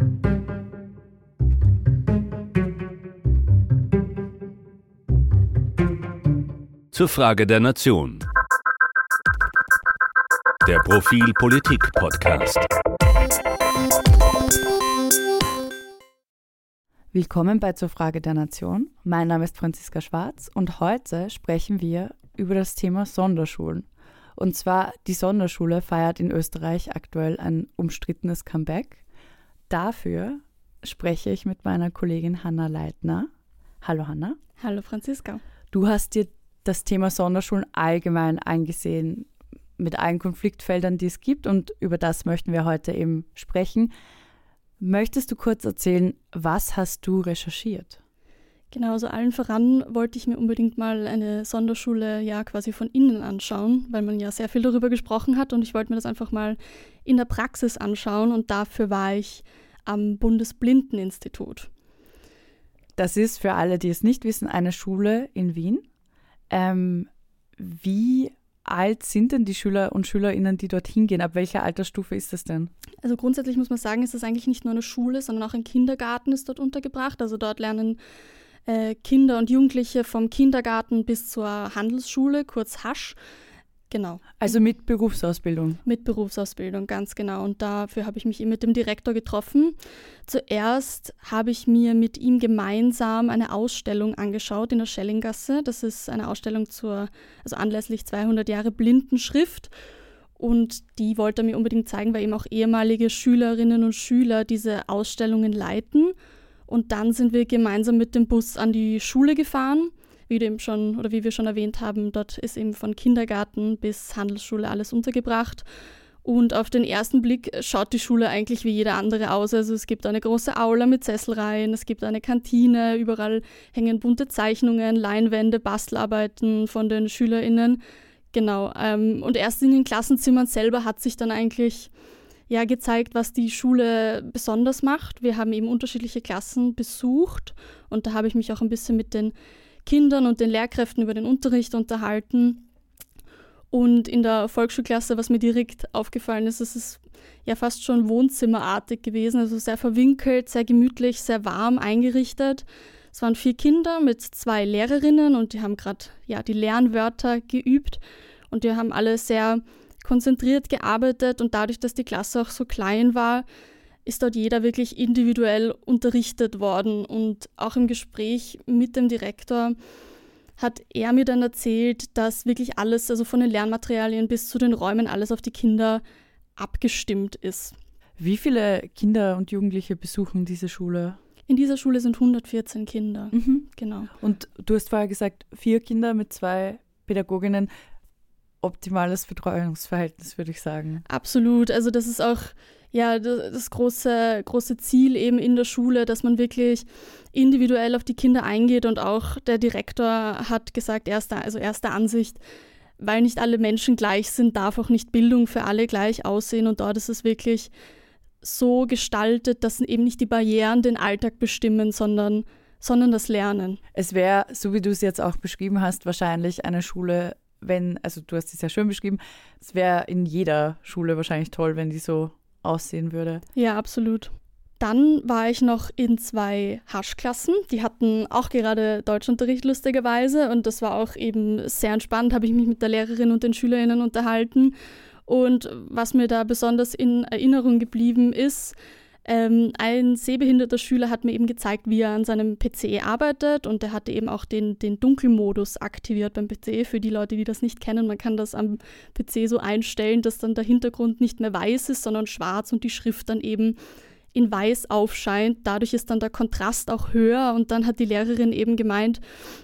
Zur Frage der Nation. Der Profil Politik Podcast. Willkommen bei Zur Frage der Nation. Mein Name ist Franziska Schwarz und heute sprechen wir über das Thema Sonderschulen. Und zwar, die Sonderschule feiert in Österreich aktuell ein umstrittenes Comeback. Dafür spreche ich mit meiner Kollegin Hanna Leitner. Hallo Hanna. Hallo Franziska. Du hast dir das Thema Sonderschulen allgemein angesehen, mit allen Konfliktfeldern, die es gibt, und über das möchten wir heute eben sprechen. Möchtest du kurz erzählen, was hast du recherchiert? Genau, so allen voran wollte ich mir unbedingt mal eine Sonderschule ja quasi von innen anschauen, weil man ja sehr viel darüber gesprochen hat und ich wollte mir das einfach mal in der Praxis anschauen und dafür war ich am Bundesblindeninstitut. Das ist für alle, die es nicht wissen, eine Schule in Wien. Wie alt sind denn die Schüler und Schülerinnen, die dorthin gehen? Ab welcher Altersstufe ist das denn? Also grundsätzlich muss man sagen, ist das eigentlich nicht nur eine Schule, sondern auch ein Kindergarten ist dort untergebracht. Also dort lernen Kinder und Jugendliche vom Kindergarten bis zur Handelsschule, kurz Hasch. Genau. Also mit Berufsausbildung? Mit Berufsausbildung, ganz genau. Und dafür habe ich mich eben mit dem Direktor getroffen. Zuerst habe ich mir mit ihm gemeinsam eine Ausstellung angeschaut in der Schellinggasse. Das ist eine Ausstellung also anlässlich 200 Jahre Blindenschrift. Und die wollte er mir unbedingt zeigen, weil eben auch ehemalige Schülerinnen und Schüler diese Ausstellungen leiten. Und dann sind wir gemeinsam mit dem Bus an die Schule gefahren. Wie wir schon erwähnt haben, dort ist eben von Kindergarten bis Handelsschule alles untergebracht. Und auf den ersten Blick schaut die Schule eigentlich wie jede andere aus. Also es gibt eine große Aula mit Sesselreihen, es gibt eine Kantine, überall hängen bunte Zeichnungen, Leinwände, Bastelarbeiten von den SchülerInnen. Genau. Und erst in den Klassenzimmern selber hat sich dann eigentlich gezeigt, was die Schule besonders macht. Wir haben eben unterschiedliche Klassen besucht und da habe ich mich auch ein bisschen mit den Kindern und den Lehrkräften über den Unterricht unterhalten. Und in der Volksschulklasse, was mir direkt aufgefallen ist, es ist ja fast schon wohnzimmerartig gewesen, also sehr verwinkelt, sehr gemütlich, sehr warm eingerichtet. Es waren 4 Kinder mit 2 Lehrerinnen und die haben gerade die Lernwörter geübt und die haben alle sehr konzentriert gearbeitet und dadurch, dass die Klasse auch so klein war, ist dort jeder wirklich individuell unterrichtet worden. Und auch im Gespräch mit dem Direktor hat er mir dann erzählt, dass wirklich alles, also von den Lernmaterialien bis zu den Räumen, alles auf die Kinder abgestimmt ist. Wie viele Kinder und Jugendliche besuchen diese Schule? In dieser Schule sind 114 Kinder. Genau. Und du hast vorher gesagt, 4 Kinder mit 2 Pädagoginnen. Optimales Betreuungsverhältnis, würde ich sagen. Absolut. Also das ist auch das große Ziel eben in der Schule, dass man wirklich individuell auf die Kinder eingeht und auch der Direktor hat gesagt, erster Ansicht, weil nicht alle Menschen gleich sind, darf auch nicht Bildung für alle gleich aussehen und dort ist es wirklich so gestaltet, dass eben nicht die Barrieren den Alltag bestimmen, sondern das Lernen. Es wäre, so wie du es jetzt auch beschrieben hast, wahrscheinlich eine Schule, du hast es ja schön beschrieben, es wäre in jeder Schule wahrscheinlich toll, wenn die so aussehen würde. Ja, absolut. Dann war ich noch in 2 Haschklassen. Die hatten auch gerade Deutschunterricht lustigerweise und das war auch eben sehr entspannt, habe ich mich mit der Lehrerin und den SchülerInnen unterhalten. Und was mir da besonders in Erinnerung geblieben ist, ein sehbehinderter Schüler hat mir eben gezeigt, wie er an seinem PC arbeitet und er hatte eben auch den Dunkelmodus aktiviert beim PC. Für die Leute, die das nicht kennen, man kann das am PC so einstellen, dass dann der Hintergrund nicht mehr weiß ist, sondern schwarz und die Schrift dann eben in weiß aufscheint. Dadurch ist dann der Kontrast auch höher und dann hat die Lehrerin eben gemeint,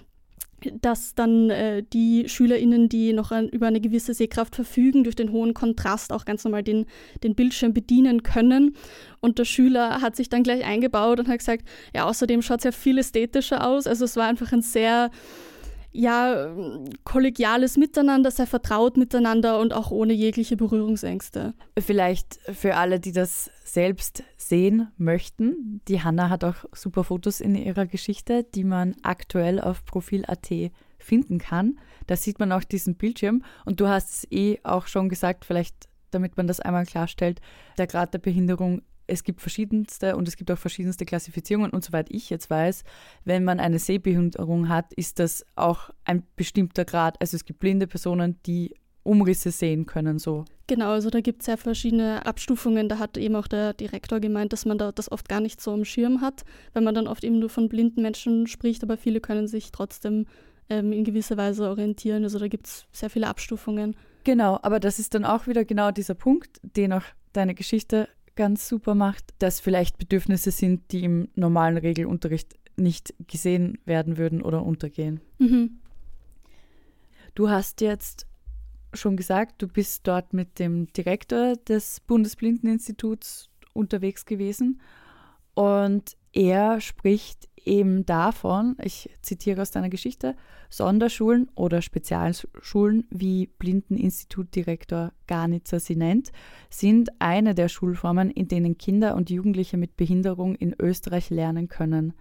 dass dann die SchülerInnen, die noch über eine gewisse Sehkraft verfügen, durch den hohen Kontrast auch ganz normal den Bildschirm bedienen können. Und der Schüler hat sich dann gleich eingebaut und hat gesagt, ja, außerdem schaut es ja viel ästhetischer aus. Also es war einfach ein sehr kollegiales Miteinander, sehr vertraut miteinander und auch ohne jegliche Berührungsängste. Vielleicht für alle, die das selbst sehen möchten, die Hanna hat auch super Fotos in ihrer Geschichte, die man aktuell auf Profil.at finden kann. Da sieht man auch diesen Bildschirm und du hast es auch schon gesagt, vielleicht damit man das einmal klarstellt, der Grad der Behinderung es gibt verschiedenste und es gibt auch verschiedenste Klassifizierungen und soweit ich jetzt weiß, wenn man eine Sehbehinderung hat, ist das auch ein bestimmter Grad. Also es gibt blinde Personen, die Umrisse sehen können, so. Genau, also da gibt es ja verschiedene Abstufungen. Da hat eben auch der Direktor gemeint, dass man da das oft gar nicht so am Schirm hat, weil man dann oft eben nur von blinden Menschen spricht, aber viele können sich trotzdem in gewisser Weise orientieren. Also da gibt es sehr viele Abstufungen. Genau, aber das ist dann auch wieder genau dieser Punkt, den auch deine Geschichte ganz super macht, dass vielleicht Bedürfnisse sind, die im normalen Regelunterricht nicht gesehen werden würden oder untergehen. Mhm. Du hast jetzt schon gesagt, du bist dort mit dem Direktor des Bundesblindeninstituts unterwegs gewesen und er spricht eben davon, ich zitiere aus deiner Geschichte, Sonderschulen oder Spezialschulen, wie Blindeninstitutdirektor Garnitzer sie nennt, sind eine der Schulformen, in denen Kinder und Jugendliche mit Behinderung in Österreich lernen können.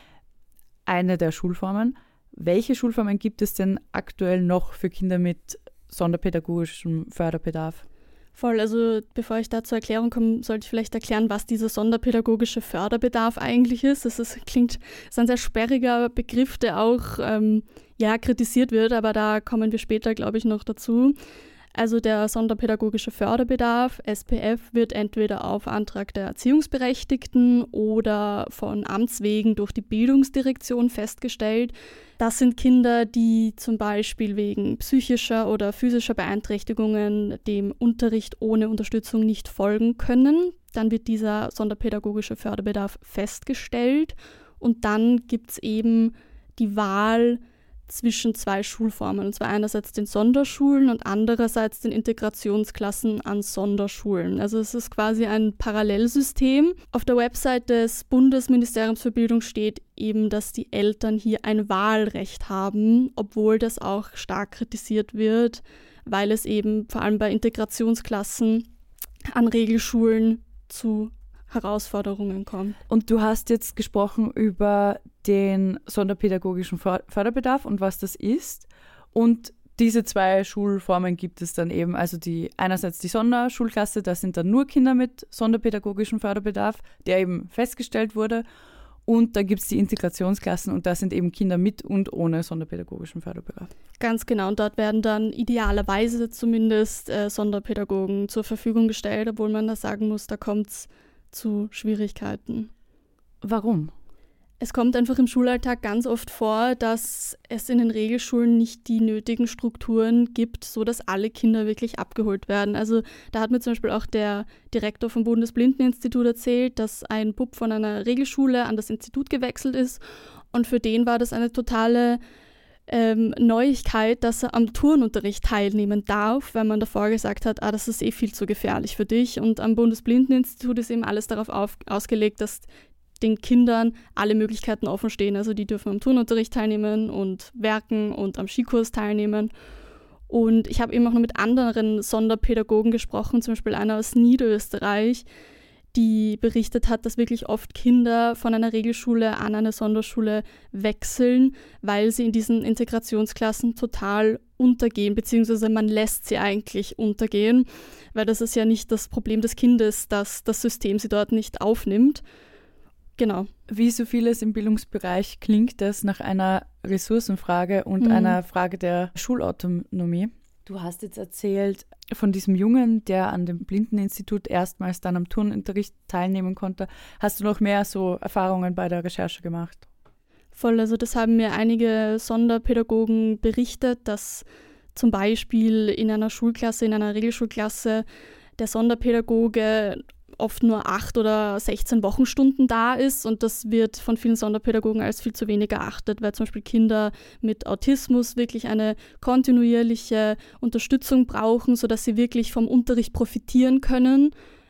Eine der Schulformen. Welche Schulformen gibt es denn aktuell noch für Kinder mit sonderpädagogischem Förderbedarf? Voll, also bevor ich da zur Erklärung komme, sollte ich vielleicht erklären, was dieser sonderpädagogische Förderbedarf eigentlich ist. Das ist ein sehr sperriger Begriff, der auch kritisiert wird, aber da kommen wir später, glaube ich, noch dazu. Also der sonderpädagogische Förderbedarf, SPF, wird entweder auf Antrag der Erziehungsberechtigten oder von Amts wegen durch die Bildungsdirektion festgestellt. Das sind Kinder, die zum Beispiel wegen psychischer oder physischer Beeinträchtigungen dem Unterricht ohne Unterstützung nicht folgen können. Dann wird dieser sonderpädagogische Förderbedarf festgestellt und dann gibt es eben die Wahl zwischen zwei Schulformen, und zwar einerseits den Sonderschulen und andererseits den Integrationsklassen an Sonderschulen. Also es ist quasi ein Parallelsystem. Auf der Website des Bundesministeriums für Bildung steht eben, dass die Eltern hier ein Wahlrecht haben, obwohl das auch stark kritisiert wird, weil es eben vor allem bei Integrationsklassen an Regelschulen zu Herausforderungen kommt. Und du hast jetzt gesprochen über den sonderpädagogischen Förderbedarf und was das ist. Und diese zwei Schulformen gibt es dann eben, also einerseits die Sonderschulklasse, das sind dann nur Kinder mit sonderpädagogischem Förderbedarf, der eben festgestellt wurde. Und da gibt es die Integrationsklassen und das sind eben Kinder mit und ohne sonderpädagogischen Förderbedarf. Ganz genau, und dort werden dann idealerweise zumindest Sonderpädagogen zur Verfügung gestellt, obwohl man da sagen muss, da kommt es zu Schwierigkeiten. Warum? Es kommt einfach im Schulalltag ganz oft vor, dass es in den Regelschulen nicht die nötigen Strukturen gibt, sodass alle Kinder wirklich abgeholt werden. Also da hat mir zum Beispiel auch der Direktor vom Bundesblindeninstitut erzählt, dass ein Bub von einer Regelschule an das Institut gewechselt ist und für den war das eine totale Neuigkeit, dass er am Turnunterricht teilnehmen darf, weil man davor gesagt hat, das ist viel zu gefährlich für dich. Und am Bundesblindeninstitut ist eben alles darauf ausgelegt, dass den Kindern alle Möglichkeiten offen stehen. Also die dürfen am Turnunterricht teilnehmen und werken und am Skikurs teilnehmen. Und ich habe eben auch noch mit anderen Sonderpädagogen gesprochen, zum Beispiel einer aus Niederösterreich, die berichtet hat, dass wirklich oft Kinder von einer Regelschule an eine Sonderschule wechseln, weil sie in diesen Integrationsklassen total untergehen, beziehungsweise man lässt sie eigentlich untergehen, weil das ist ja nicht das Problem des Kindes, dass das System sie dort nicht aufnimmt. Genau. Wie so vieles im Bildungsbereich klingt das nach einer Ressourcenfrage und einer Frage der Schulautonomie. Du hast jetzt erzählt von diesem Jungen, der an dem Blindeninstitut erstmals dann am Turnunterricht teilnehmen konnte. Hast du noch mehr so Erfahrungen bei der Recherche gemacht? Voll, also das haben mir einige Sonderpädagogen berichtet, dass zum Beispiel in einer Schulklasse, in einer Regelschulklasse, der Sonderpädagoge oft nur 8 oder 16 Wochenstunden da ist und das wird von vielen Sonderpädagogen als viel zu wenig erachtet, weil zum Beispiel Kinder mit Autismus wirklich eine kontinuierliche Unterstützung brauchen, sodass sie wirklich vom Unterricht profitieren können.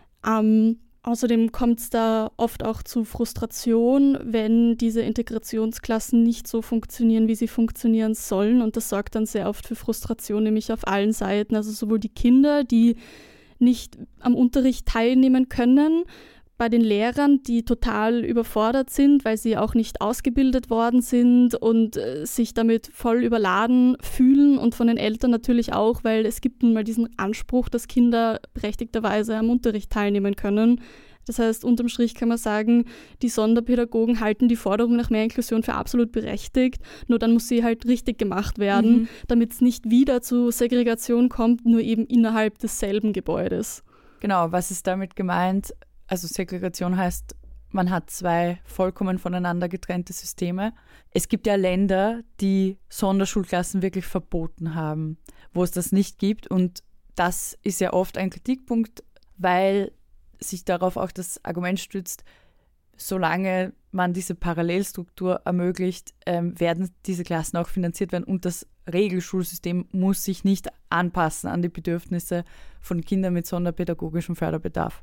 Außerdem kommt es da oft auch zu Frustration, wenn diese Integrationsklassen nicht so funktionieren, wie sie funktionieren sollen und das sorgt dann sehr oft für Frustration, nämlich auf allen Seiten, also sowohl die Kinder, die nicht am Unterricht teilnehmen können, bei den Lehrern, die total überfordert sind, weil sie auch nicht ausgebildet worden sind und sich damit voll überladen fühlen und von den Eltern natürlich auch, weil es gibt nun mal diesen Anspruch, dass Kinder berechtigterweise am Unterricht teilnehmen können. Das heißt, unterm Strich kann man sagen, die Sonderpädagogen halten die Forderung nach mehr Inklusion für absolut berechtigt, nur dann muss sie halt richtig gemacht werden, damit es nicht wieder zu Segregation kommt, nur eben innerhalb desselben Gebäudes. Genau, was ist damit gemeint? Also Segregation heißt, man hat zwei vollkommen voneinander getrennte Systeme. Es gibt ja Länder, die Sonderschulklassen wirklich verboten haben, wo es das nicht gibt. Und das ist ja oft ein Kritikpunkt, weil sich darauf auch das Argument stützt, solange man diese Parallelstruktur ermöglicht, werden diese Klassen auch finanziert werden und das Regelschulsystem muss sich nicht anpassen an die Bedürfnisse von Kindern mit sonderpädagogischem Förderbedarf.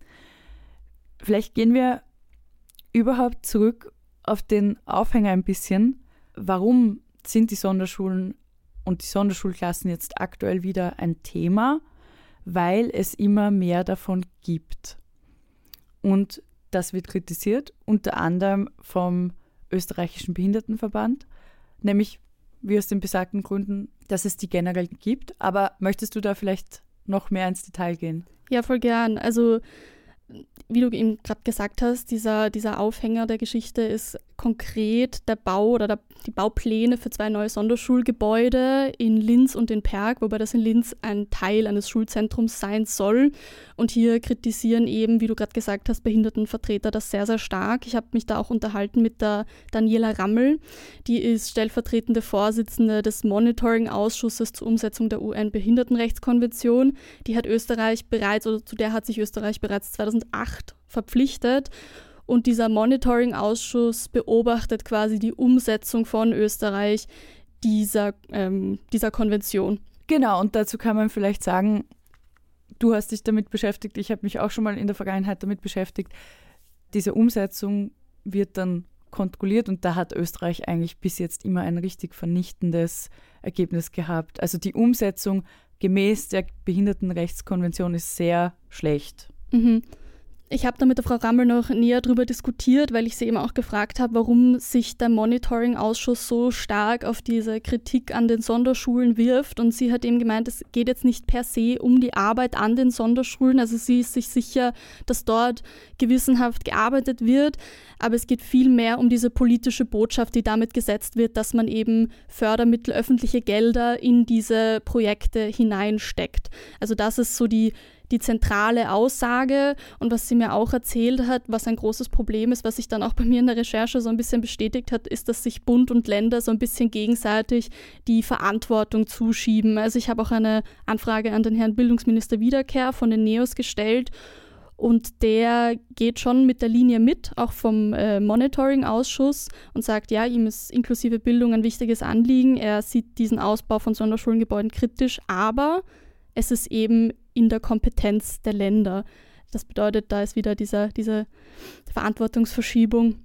Vielleicht gehen wir überhaupt zurück auf den Aufhänger ein bisschen. Warum sind die Sonderschulen und die Sonderschulklassen jetzt aktuell wieder ein Thema? Weil es immer mehr davon gibt. Und das wird kritisiert, unter anderem vom österreichischen Behindertenverband, nämlich wie aus den besagten Gründen, dass es die generell gibt. Aber möchtest du da vielleicht noch mehr ins Detail gehen? Ja, voll gern. Also wie du eben gerade gesagt hast, dieser Aufhänger der Geschichte ist konkret der Bau oder die Baupläne für 2 neue Sonderschulgebäude in Linz und in Perg, wobei das in Linz ein Teil eines Schulzentrums sein soll. Und hier kritisieren eben, wie du gerade gesagt hast, Behindertenvertreter das sehr, sehr stark. Ich habe mich da auch unterhalten mit der Daniela Rammel, die ist stellvertretende Vorsitzende des Monitoring-Ausschusses zur Umsetzung der UN-Behindertenrechtskonvention. Die hat Österreich bereits, oder zu der hat sich Österreich bereits 2008 verpflichtet. Und dieser Monitoring-Ausschuss beobachtet quasi die Umsetzung von Österreich dieser Konvention. Genau, und dazu kann man vielleicht sagen, du hast dich damit beschäftigt, ich habe mich auch schon mal in der Vergangenheit damit beschäftigt. Diese Umsetzung wird dann kontrolliert und da hat Österreich eigentlich bis jetzt immer ein richtig vernichtendes Ergebnis gehabt. Also die Umsetzung gemäß der Behindertenrechtskonvention ist sehr schlecht. Mhm. Ich habe da mit der Frau Rammel noch näher darüber diskutiert, weil ich sie eben auch gefragt habe, warum sich der Monitoring-Ausschuss so stark auf diese Kritik an den Sonderschulen wirft. Und sie hat eben gemeint, es geht jetzt nicht per se um die Arbeit an den Sonderschulen. Also sie ist sich sicher, dass dort gewissenhaft gearbeitet wird. Aber es geht vielmehr um diese politische Botschaft, die damit gesetzt wird, dass man eben Fördermittel, öffentliche Gelder in diese Projekte hineinsteckt. Also das ist so die zentrale Aussage und was sie mir auch erzählt hat, was ein großes Problem ist, was sich dann auch bei mir in der Recherche so ein bisschen bestätigt hat, ist, dass sich Bund und Länder so ein bisschen gegenseitig die Verantwortung zuschieben. Also ich habe auch eine Anfrage an den Herrn Bildungsminister Wiederkehr von den NEOS gestellt und der geht schon mit der Linie mit, auch vom Monitoring-Ausschuss und sagt, ja, ihm ist inklusive Bildung ein wichtiges Anliegen. Er sieht diesen Ausbau von Sonderschulengebäuden kritisch, aber es ist eben in der Kompetenz der Länder. Das bedeutet, da ist wieder diese Verantwortungsverschiebung.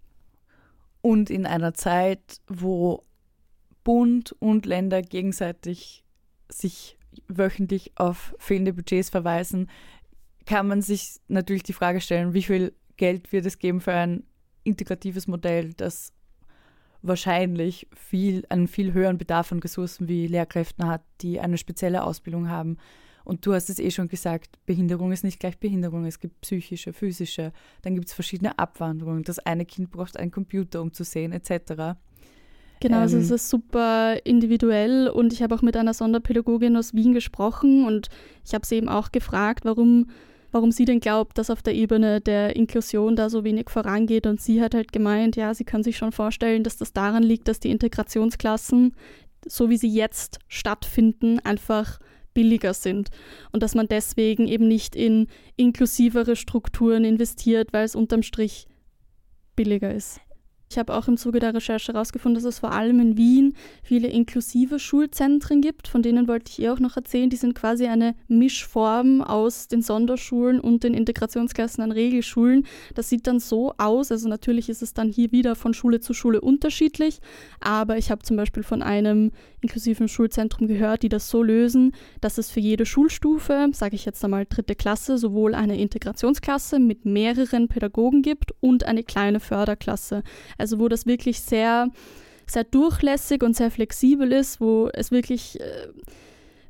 Und in einer Zeit, wo Bund und Länder gegenseitig sich wöchentlich auf fehlende Budgets verweisen, kann man sich natürlich die Frage stellen, wie viel Geld wird es geben für ein integratives Modell, das wahrscheinlich einen viel höheren Bedarf an Ressourcen wie Lehrkräften hat, die eine spezielle Ausbildung haben. Und du hast es schon gesagt, Behinderung ist nicht gleich Behinderung. Es gibt psychische, physische, dann gibt es verschiedene Abwanderungen. Das eine Kind braucht einen Computer, um zu sehen, etc. Genau, also es ist super individuell und ich habe auch mit einer Sonderpädagogin aus Wien gesprochen und ich habe sie eben auch gefragt, warum sie denn glaubt, dass auf der Ebene der Inklusion da so wenig vorangeht. Und sie hat halt gemeint, ja, sie kann sich schon vorstellen, dass das daran liegt, dass die Integrationsklassen, so wie sie jetzt stattfinden, einfach billiger sind und dass man deswegen eben nicht in inklusivere Strukturen investiert, weil es unterm Strich billiger ist. Ich habe auch im Zuge der Recherche herausgefunden, dass es vor allem in Wien viele inklusive Schulzentren gibt, von denen wollte ich auch noch erzählen. Die sind quasi eine Mischform aus den Sonderschulen und den Integrationsklassen an Regelschulen. Das sieht dann so aus, also natürlich ist es dann hier wieder von Schule zu Schule unterschiedlich, aber ich habe zum Beispiel von einem inklusiven Schulzentrum gehört, die das so lösen, dass es für jede Schulstufe, sage ich jetzt einmal 3. Klasse, sowohl eine Integrationsklasse mit mehreren Pädagogen gibt und eine kleine Förderklasse. Also wo das wirklich sehr, sehr durchlässig und sehr flexibel ist, wo es wirklich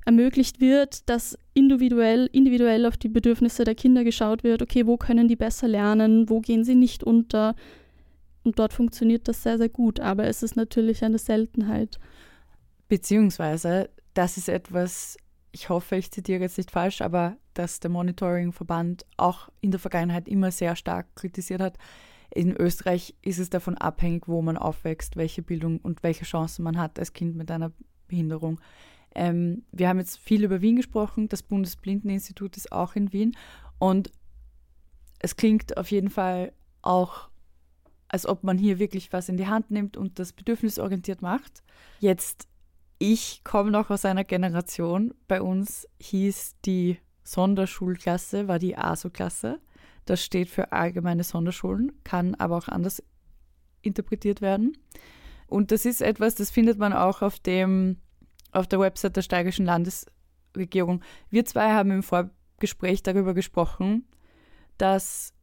ermöglicht wird, dass individuell auf die Bedürfnisse der Kinder geschaut wird, okay, wo können die besser lernen, wo gehen sie nicht unter. Und dort funktioniert das sehr, sehr gut, aber es ist natürlich eine Seltenheit. Beziehungsweise, das ist etwas, ich hoffe, ich zitiere jetzt nicht falsch, aber dass der Monitoring-Verband auch in der Vergangenheit immer sehr stark kritisiert hat. In Österreich ist es davon abhängig, wo man aufwächst, welche Bildung und welche Chancen man hat als Kind mit einer Behinderung. Wir haben jetzt viel über Wien gesprochen, das Bundesblindeninstitut ist auch in Wien und es klingt auf jeden Fall auch, als ob man hier wirklich was in die Hand nimmt und das bedürfnisorientiert macht. Jetzt, ich komme noch aus einer Generation, bei uns hieß die Sonderschulklasse, war die ASO-Klasse. Das steht für allgemeine Sonderschulen, kann aber auch anders interpretiert werden. Und das ist etwas, das findet man auch auf der Website der Steirischen Landesregierung. Wir zwei haben im Vorgespräch darüber gesprochen, dass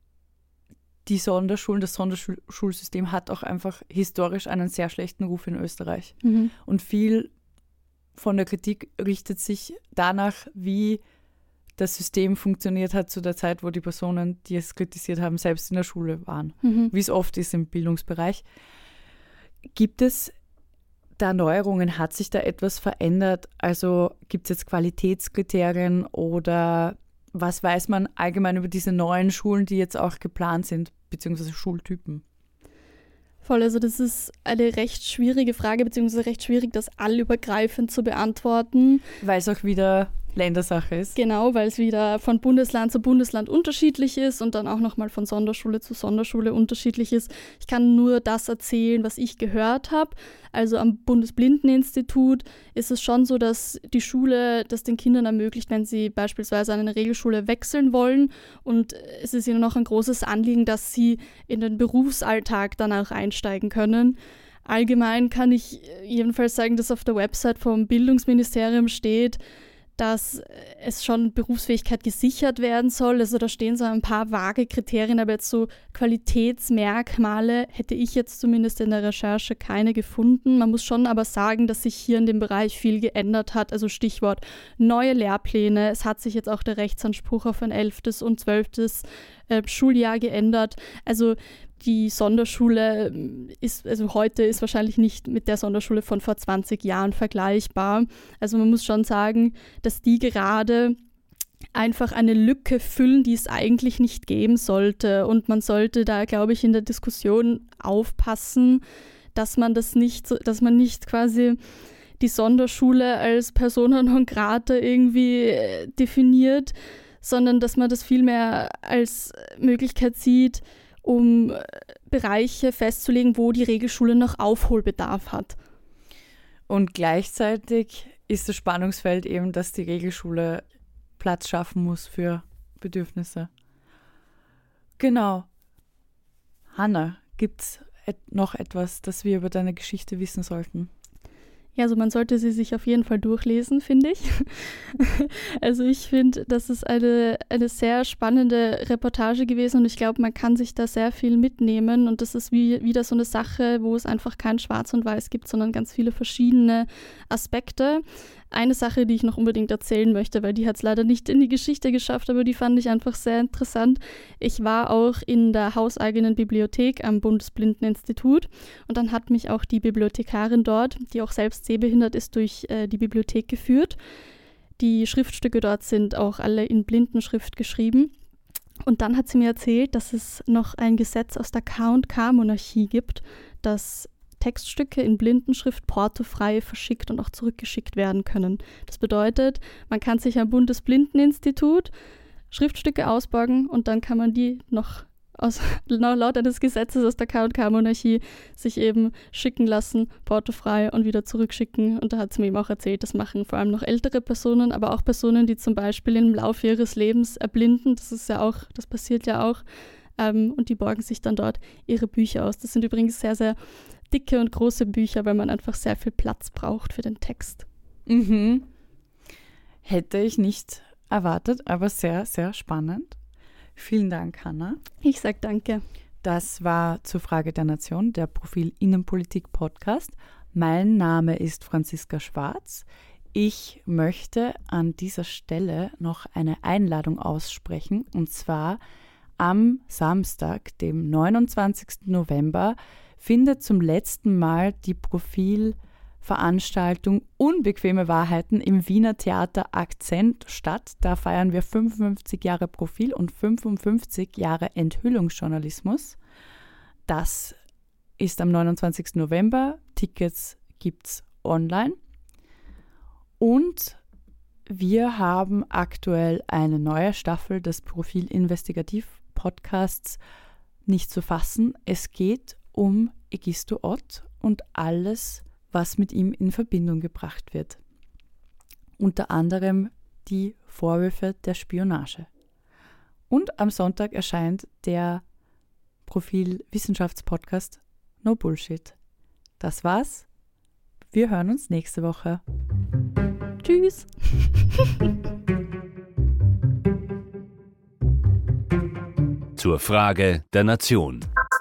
das Sonderschulsystem hat auch einfach historisch einen sehr schlechten Ruf in Österreich. Mhm. Und viel von der Kritik richtet sich danach, wie das System funktioniert hat zu der Zeit, wo die Personen, die es kritisiert haben, selbst in der Schule waren. Mhm. Wie es oft ist im Bildungsbereich. Gibt es da Neuerungen? Hat sich da etwas verändert? Also gibt es jetzt Qualitätskriterien oder was weiß man allgemein über diese neuen Schulen, die jetzt auch geplant sind, beziehungsweise Schultypen? Voll, also das ist eine recht schwierige Frage, beziehungsweise recht schwierig, das allübergreifend zu beantworten. Weil es auch wieder Ländersache ist. Genau, weil es wieder von Bundesland zu Bundesland unterschiedlich ist und dann auch nochmal von Sonderschule zu Sonderschule unterschiedlich ist. Ich kann nur das erzählen, was ich gehört habe. Also am Bundesblindeninstitut ist es schon so, dass die Schule das den Kindern ermöglicht, wenn sie beispielsweise an eine Regelschule wechseln wollen. Und es ist ihnen noch ein großes Anliegen, dass sie in den Berufsalltag dann auch einsteigen können. Allgemein kann ich jedenfalls sagen, dass auf der Website vom Bildungsministerium steht, dass es schon Berufsfähigkeit gesichert werden soll. Also da stehen so ein paar vage Kriterien, aber jetzt so Qualitätsmerkmale hätte ich jetzt zumindest in der Recherche keine gefunden. Man muss schon aber sagen, dass sich hier in dem Bereich viel geändert hat. Also Stichwort neue Lehrpläne. Es hat sich jetzt auch der Rechtsanspruch auf ein 11. und 12. Schuljahr geändert. Also die Sonderschule heute ist wahrscheinlich nicht mit der Sonderschule von vor 20 Jahren vergleichbar. Also man muss schon sagen, dass die gerade einfach eine Lücke füllen, die es eigentlich nicht geben sollte. Und man sollte da, glaube ich, in der Diskussion aufpassen, dass man nicht quasi die Sonderschule als Persona non grata irgendwie definiert, sondern dass man das vielmehr als Möglichkeit sieht, um Bereiche festzulegen, wo die Regelschule noch Aufholbedarf hat. Und gleichzeitig ist das Spannungsfeld eben, dass die Regelschule Platz schaffen muss für Bedürfnisse. Genau. Hanna, gibt es noch etwas, das wir über deine Geschichte wissen sollten? Ja, also man sollte sie sich auf jeden Fall durchlesen, finde ich. Also ich finde, das ist eine sehr spannende Reportage gewesen und ich glaube, man kann sich da sehr viel mitnehmen und das ist wieder so eine Sache, wo es einfach kein Schwarz und Weiß gibt, sondern ganz viele verschiedene Aspekte. Eine Sache, die ich noch unbedingt erzählen möchte, weil die hat es leider nicht in die Geschichte geschafft, aber die fand ich einfach sehr interessant. Ich war auch in der hauseigenen Bibliothek am Bundesblindeninstitut und dann hat mich auch die Bibliothekarin dort, die auch selbst sehbehindert ist, durch die Bibliothek geführt. Die Schriftstücke dort sind auch alle in Blindenschrift geschrieben. Und dann hat sie mir erzählt, dass es noch ein Gesetz aus der K&K-Monarchie gibt, das Textstücke in Blindenschrift portofrei verschickt und auch zurückgeschickt werden können. Das bedeutet, man kann sich am Bundesblindeninstitut Schriftstücke ausborgen und dann kann man die noch laut eines Gesetzes aus der K&K-Monarchie sich eben schicken lassen, portofrei und wieder zurückschicken. Und da hat sie mir eben auch erzählt, das machen vor allem noch ältere Personen, aber auch Personen, die zum Beispiel im Laufe ihres Lebens erblinden. Das passiert ja auch. Und die borgen sich dann dort ihre Bücher aus. Das sind übrigens sehr, sehr dicke und große Bücher, weil man einfach sehr viel Platz braucht für den Text. Mhm. Hätte ich nicht erwartet, aber sehr, sehr spannend. Vielen Dank, Hanna. Ich sage danke. Das war zur Frage der Nation, der Profil Innenpolitik Podcast. Mein Name ist Franziska Schwarz. ich möchte an dieser Stelle noch eine Einladung aussprechen, und zwar am Samstag, dem 29. November, findet zum letzten Mal die Profilveranstaltung Unbequeme Wahrheiten im Wiener Theater Akzent statt. Da feiern wir 55 Jahre Profil und 55 Jahre Enthüllungsjournalismus. Das ist am 29. November. Tickets gibt's online. Und wir haben aktuell eine neue Staffel des Profil Investigativ Podcasts nicht zu fassen. Es geht um Egisto Ott und alles, was mit ihm in Verbindung gebracht wird. Unter anderem die Vorwürfe der Spionage. Und am Sonntag erscheint der Profil Wissenschaftspodcast No Bullshit. Das war's. Wir hören uns nächste Woche. Tschüss. Zur Frage der Nation.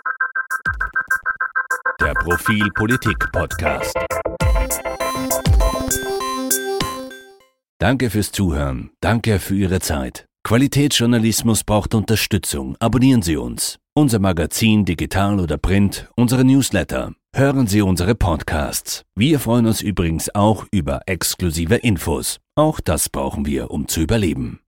Der Profil Politik Podcast. Danke fürs Zuhören. Danke für Ihre Zeit. Qualitätsjournalismus braucht Unterstützung. Abonnieren Sie uns. Unser Magazin, digital oder print, unsere Newsletter. Hören Sie unsere Podcasts. Wir freuen uns übrigens auch über exklusive Infos. Auch das brauchen wir, um zu überleben.